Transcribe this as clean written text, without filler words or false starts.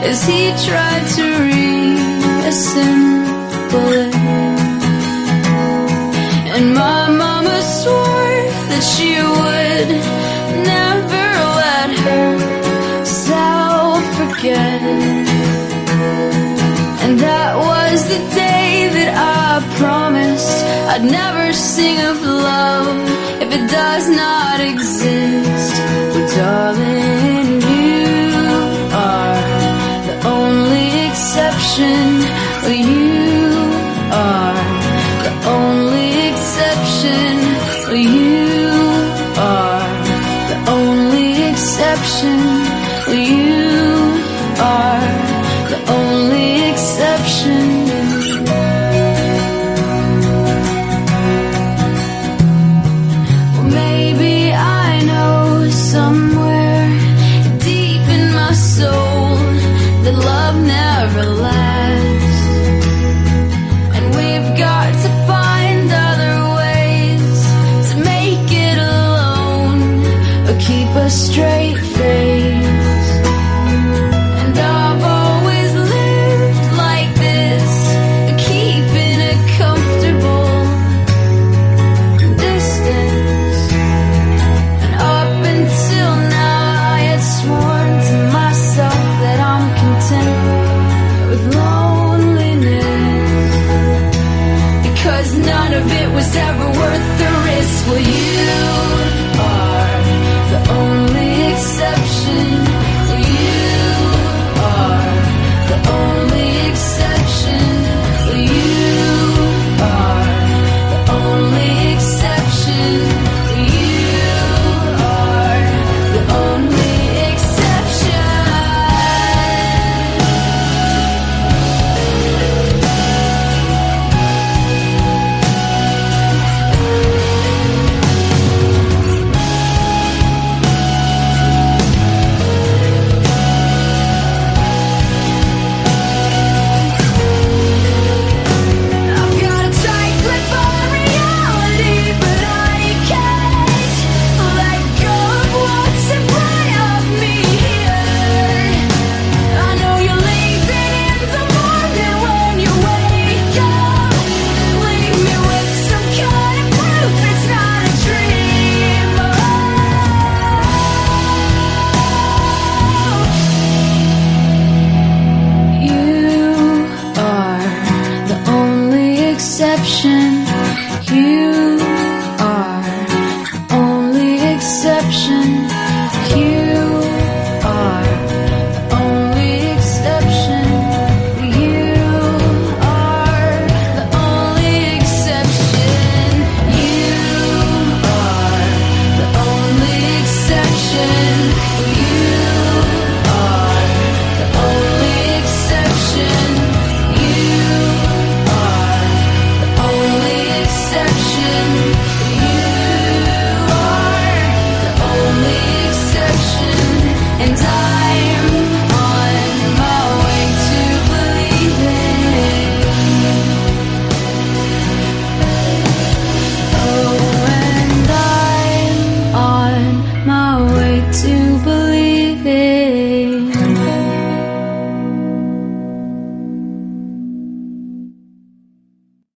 as he tried to reassemble it. And my mama swore that she would never let herself forget. And that was the day that I promised I'd never sing of love if it does not exist. But darling, you are the only exception. You are the only exception. You are the only exception. You are the only exception. Well, maybe I know somewhere deep in my soul that love never lasts, and we've got to find other ways to make it alone or keep us straight.